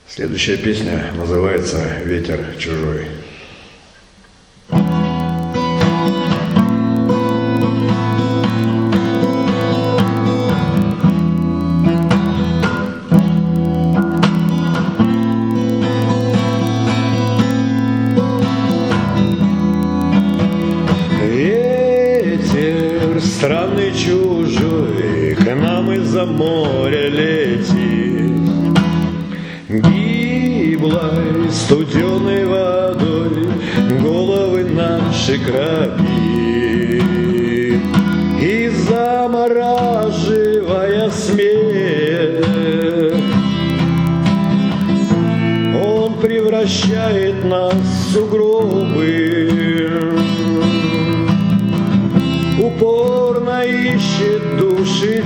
Следующая песня называется «Ветер чужой». Ветер странный чужой к нам из-за моря летит, гиблой студеной водой головы наши кропит, и замораживая смех, он превращает нас в сугробы, упорно ищет души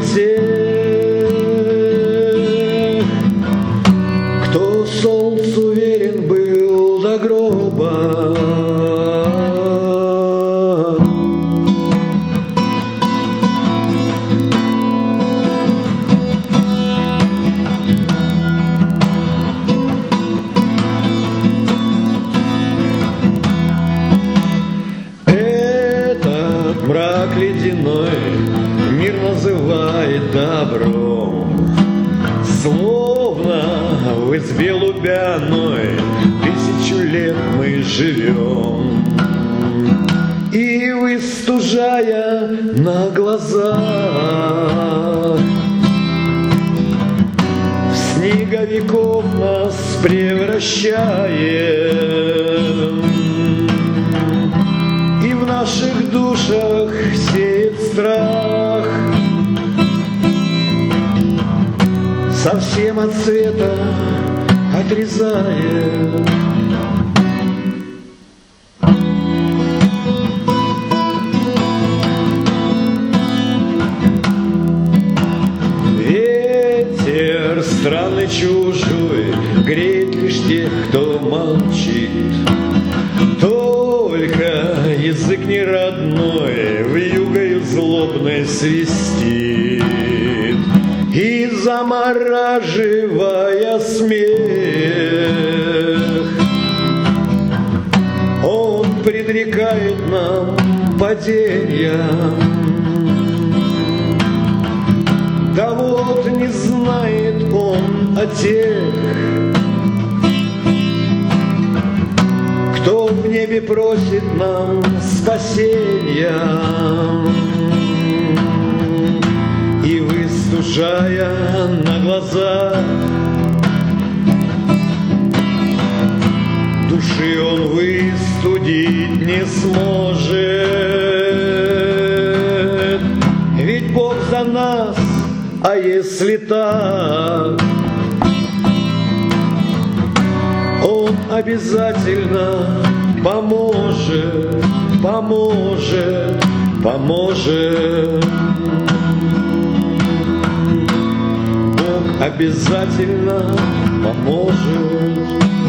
тех, кто солнцу верен был до гроба. Этот мрак ледяной мир называет добром, словно в избе лубяной 1000 лет мы живем, и выстужая на глазах в снеговиков нас превращаем, и в наших душах сеет страх, совсем от света отрезая. Ветер странный чужой греет лишь тех, кто молчит, только язык не родной вьюгою злобной свистит, и замораживая смех, он предрекает нам падения. Да вот не знает он о тех, кто в небе просит нам спасения, и выстужая на глаза души он выстудить не сможет, ведь Бог за нас, а если так, он обязательно поможет, поможет, поможет. Бог обязательно поможет.